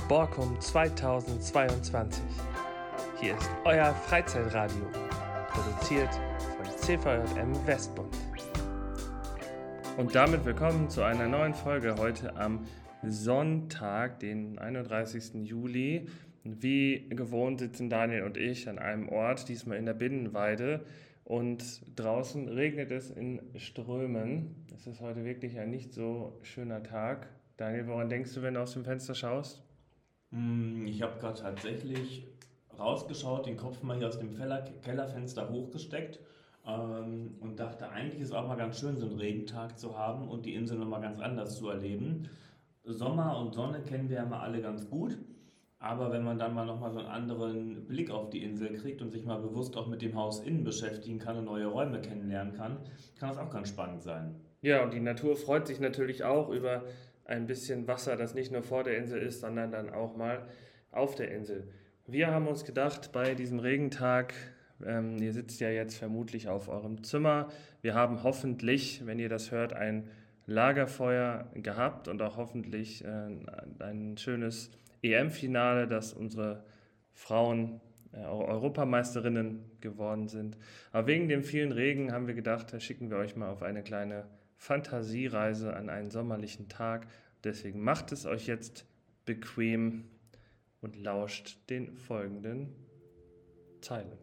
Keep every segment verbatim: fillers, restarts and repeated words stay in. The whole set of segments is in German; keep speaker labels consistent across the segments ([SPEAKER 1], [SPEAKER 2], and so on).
[SPEAKER 1] Borkum zweitausendzweiundzwanzig. Hier ist euer Freizeitradio, produziert von C V J M Westbund. Und damit willkommen zu einer neuen Folge heute am Sonntag, den einunddreißigsten Juli. Wie gewohnt sitzen Daniel und ich an einem Ort, diesmal in der Binnenweide. Und draußen regnet es in Strömen. Es ist heute wirklich ein nicht so schöner Tag. Daniel, woran denkst du, wenn du aus dem Fenster schaust?
[SPEAKER 2] Mm, Ich habe gerade tatsächlich rausgeschaut, den Kopf mal hier aus dem Keller, Kellerfenster hochgesteckt ähm, und dachte, eigentlich ist auch mal ganz schön, so einen Regentag zu haben und die Insel nochmal ganz anders zu erleben. Sommer und Sonne kennen wir ja mal alle ganz gut, aber wenn man dann mal nochmal so einen anderen Blick auf die Insel kriegt und sich mal bewusst auch mit dem Haus innen beschäftigen kann und neue Räume kennenlernen kann, kann das auch ganz spannend sein.
[SPEAKER 1] Ja, und die Natur freut sich natürlich auch über ein bisschen Wasser, das nicht nur vor der Insel ist, sondern dann auch mal auf der Insel. Wir haben uns gedacht, bei diesem Regentag, ähm, ihr sitzt ja jetzt vermutlich auf eurem Zimmer, wir haben hoffentlich, wenn ihr das hört, ein Lagerfeuer gehabt und auch hoffentlich äh, ein schönes E M-Finale, das unsere Frauen äh, Europameisterinnen geworden sind. Aber wegen dem vielen Regen haben wir gedacht, da schicken wir euch mal auf eine kleine Fantasiereise an einen sommerlichen Tag. Deswegen macht es euch jetzt bequem und lauscht den folgenden Zeilen.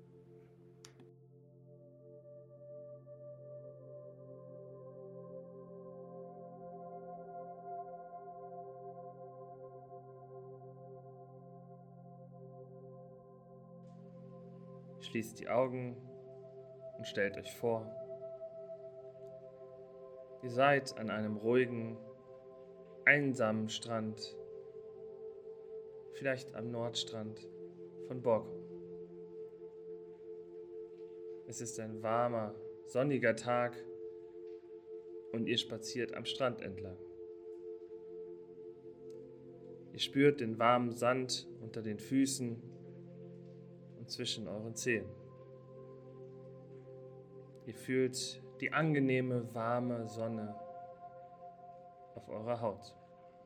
[SPEAKER 1] Schließt die Augen und stellt euch vor, ihr seid an einem ruhigen, einsamen Strand, vielleicht am Nordstrand von Borkum. Es ist ein warmer, sonniger Tag und ihr spaziert am Strand entlang. Ihr spürt den warmen Sand unter den Füßen und zwischen euren Zehen. Ihr fühlt die angenehme, warme Sonne auf eurer Haut.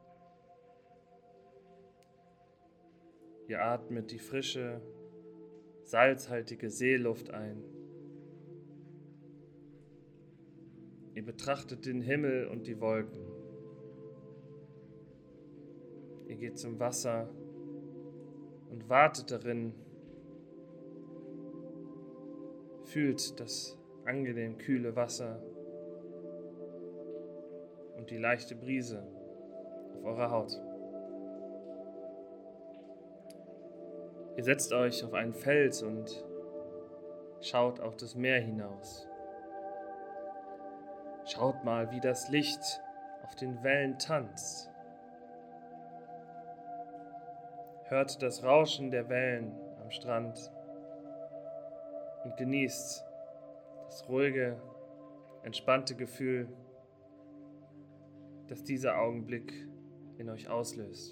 [SPEAKER 1] Ihr atmet die frische, salzhaltige Seeluft ein. Ihr betrachtet den Himmel und die Wolken. Ihr geht zum Wasser und wartet darin. Fühlt das angenehm kühle Wasser und die leichte Brise auf eurer Haut. Ihr setzt euch auf einen Fels und schaut auf das Meer hinaus. Schaut mal, wie das Licht auf den Wellen tanzt. Hört das Rauschen der Wellen am Strand und genießt das ruhige, entspannte Gefühl, das dieser Augenblick in euch auslöst.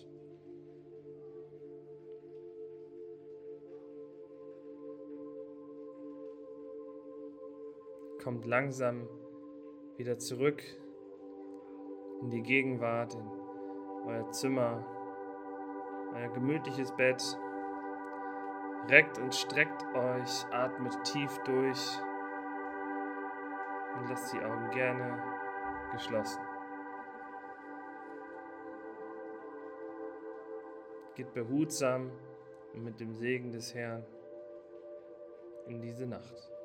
[SPEAKER 1] Kommt langsam wieder zurück in die Gegenwart, in euer Zimmer, euer gemütliches Bett. Reckt und streckt euch, atmet tief durch und lasst die Augen gerne geschlossen. Geht behutsam und mit dem Segen des Herrn in diese Nacht.